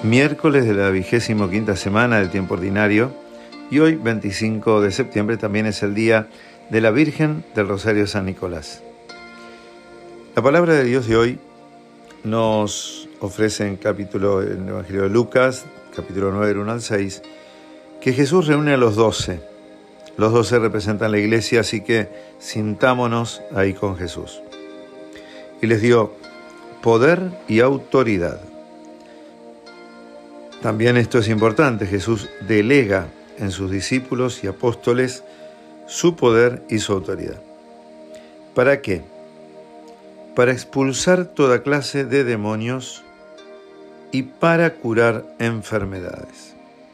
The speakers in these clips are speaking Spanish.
Miércoles de la 25ª semana del tiempo ordinario, y hoy, 25 de septiembre, también es el día de la Virgen del Rosario San Nicolás. La palabra de Dios de hoy nos ofrece en el Evangelio de Lucas, capítulo 9, del 1 al 6, que Jesús reúne a los 12. Los 12 representan la iglesia, así que sintámonos ahí con Jesús. Y les dio poder y autoridad. También esto es importante, Jesús delega en sus discípulos y apóstoles su poder y su autoridad. ¿Para qué? Para expulsar toda clase de demonios y para curar enfermedades.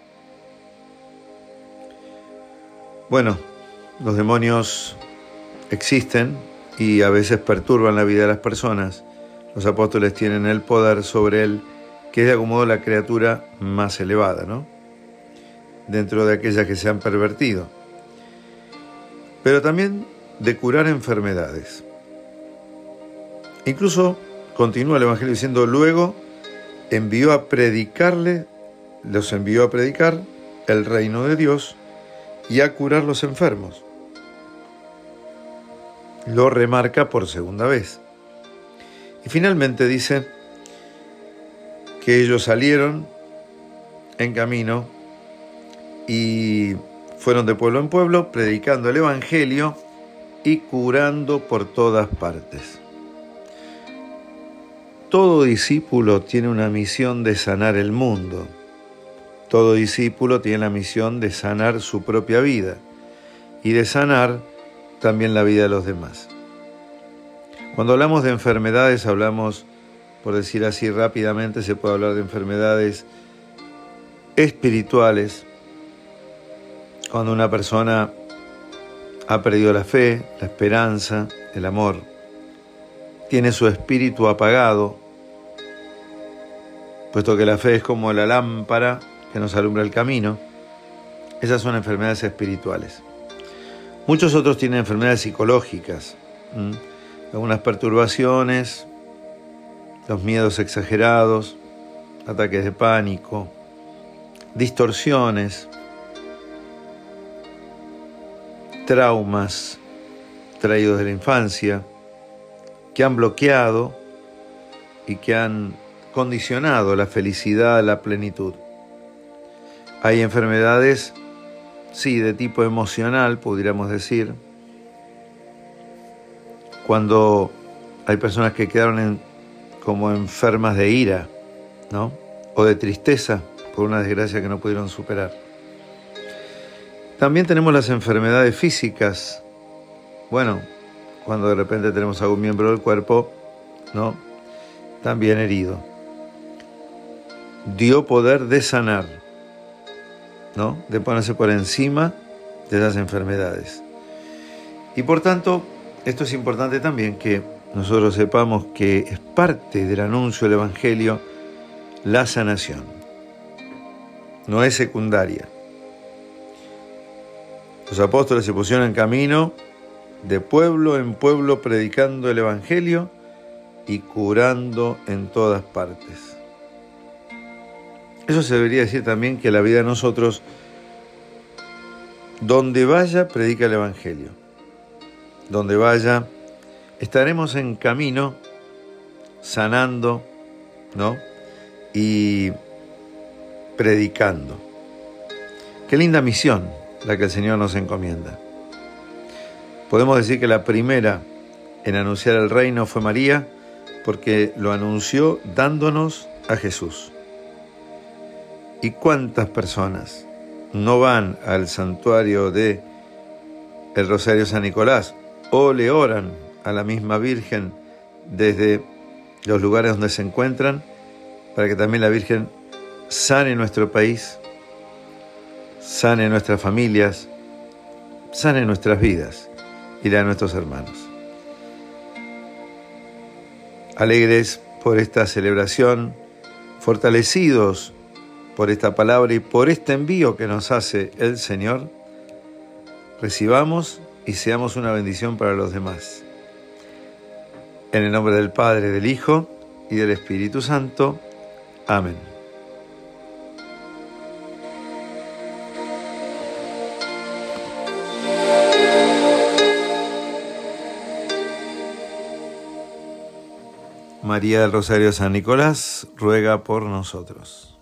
Bueno, los demonios existen y a veces perturban la vida de las personas. Los apóstoles tienen el poder sobre él, que es de algún modo la criatura más elevada, ¿no? Dentro de aquellas que se han pervertido. Pero también de curar enfermedades. Incluso continúa el Evangelio diciendo, luego los envió a predicar el reino de Dios y a curar los enfermos. Lo remarca por segunda vez. Y finalmente dice que ellos salieron en camino y fueron de pueblo en pueblo predicando el Evangelio y curando por todas partes. Todo discípulo tiene una misión de sanar el mundo. Todo discípulo tiene la misión de sanar su propia vida y de sanar también la vida de los demás. Cuando hablamos de enfermedades, hablamos, por decir así rápidamente, se puede hablar de enfermedades espirituales, cuando una persona ha perdido la fe, la esperanza, el amor, tiene su espíritu apagado, puesto que la fe es como la lámpara que nos alumbra el camino. Esas son enfermedades espirituales. Muchos otros tienen enfermedades psicológicas, algunas perturbaciones, los miedos exagerados, ataques de pánico, distorsiones, traumas traídos de la infancia, que han bloqueado y que han condicionado la felicidad, la plenitud. Hay enfermedades, sí, de tipo emocional, pudiéramos decir, cuando hay personas que quedaron como enfermas de ira, ¿no? O de tristeza por una desgracia que no pudieron superar. También tenemos las enfermedades físicas. Bueno, cuando de repente tenemos algún miembro del cuerpo, ¿no? También herido. Dio poder de sanar, ¿no? De ponerse por encima de esas enfermedades. Y por tanto, esto es importante también que nosotros sepamos que es parte del anuncio del Evangelio la sanación. No es secundaria. Los apóstoles se pusieron en camino de pueblo en pueblo predicando el Evangelio y curando en todas partes. Eso se debería decir también que la vida de nosotros, donde vaya, predica el Evangelio. Donde vaya, estaremos en camino, sanando, ¿no? Y predicando. Qué linda misión la que el Señor nos encomienda. Podemos decir que la primera en anunciar el reino fue María, porque lo anunció dándonos a Jesús. ¿Y cuántas personas no van al santuario de el Rosario San Nicolás o le oran a la misma Virgen desde los lugares donde se encuentran, para que también la Virgen sane nuestro país, sane nuestras familias, sane nuestras vidas y la de nuestros hermanos? Alegres por esta celebración, fortalecidos por esta palabra y por este envío que nos hace el Señor, recibamos y seamos una bendición para los demás. En el nombre del Padre, del Hijo y del Espíritu Santo. Amén. María del Rosario San Nicolás, ruega por nosotros.